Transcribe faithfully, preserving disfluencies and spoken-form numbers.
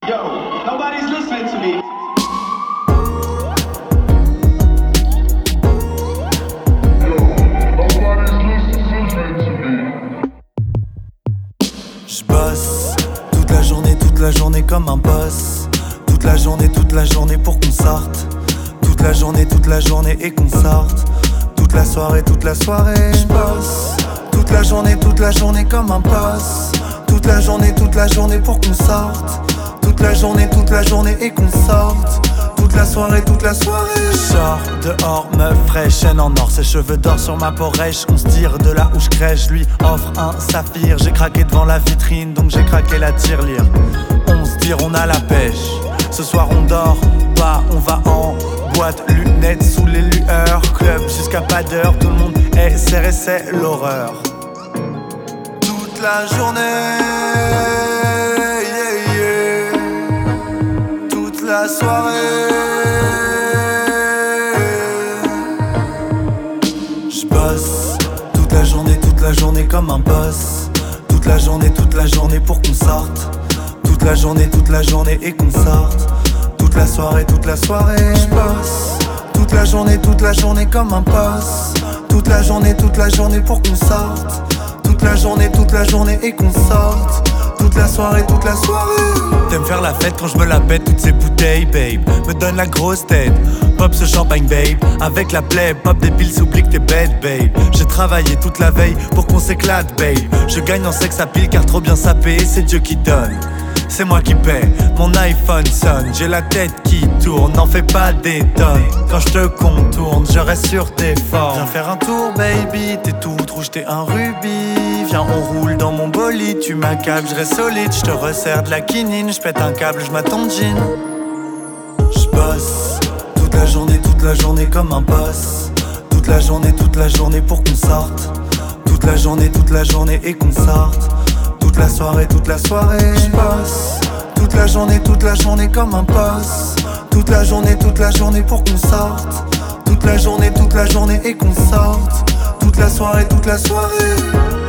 Yo, nobody's listening to me. J'bosse toute la journée, toute la journée comme un boss. Toute la journée, toute la journée pour qu'on sorte. Toute la journée, toute la journée et qu'on sorte. Toute la soirée, toute la soirée. J'bosse toute la journée, toute la journée comme un boss. Toute la journée, toute la journée pour qu'on sorte. Toute la journée, toute la journée et qu'on sorte. Toute la soirée, toute la soirée. Sors dehors, meuf fraîche, chaîne en or, ses cheveux d'or sur ma peau rêche. On se tire de là où je crèche, lui offre un saphir. J'ai craqué devant la vitrine, donc j'ai craqué la tirelire. On se tire, on a la pêche. Ce soir on dort pas, on va en boîte, lunettes sous les lueurs. Club jusqu'à pas d'heure, tout le monde est serré, c'est l'horreur. Toute la journée, yeah, yeah. Toute la soirée. J'bosse toute la journée, toute la journée comme un boss. Toute la journée, toute la journée pour qu'on sorte. Toute la journée, toute la journée et qu'on sorte. Toute la soirée, toute la soirée. J'bosse toute la journée, toute la journée comme un boss. Toute la journée, toute la journée pour qu'on sorte. Toute la journée, toute la journée et qu'on sorte. Toute la soirée, toute la soirée. T'aimes faire la fête quand je me la pète, toutes ces bouteilles, babe. Me donne la grosse tête, pop ce champagne, babe. Avec la plaie, pop des pills, oublie que t'es bête, babe. J'ai travaillé toute la veille pour qu'on s'éclate, babe. Je gagne en sexe à pile car trop bien sapé, c'est Dieu qui donne. C'est moi qui paie, mon iPhone sonne. J'ai la tête qui tourne, n'en fais pas des tonnes. Quand je te contourne, je reste sur tes formes. Viens faire un tour baby, t'es toute rouge, t'es un rubis. Viens on roule dans mon bolide, tu m'accables, je reste solide. Je te resserre de la quinine, je pète un câble, je m'attends de jean. J'bosse toute la journée, toute la journée comme un boss. Toute la journée, toute la journée pour qu'on sorte. Toute la journée, toute la journée et qu'on sorte. Toute la soirée, toute la soirée. J'bosse toute la journée, toute la journée comme un boss. Toute la journée, toute la journée pour qu'on sorte. Toute la journée, toute la journée et qu'on sorte. Toute la soirée, toute la soirée.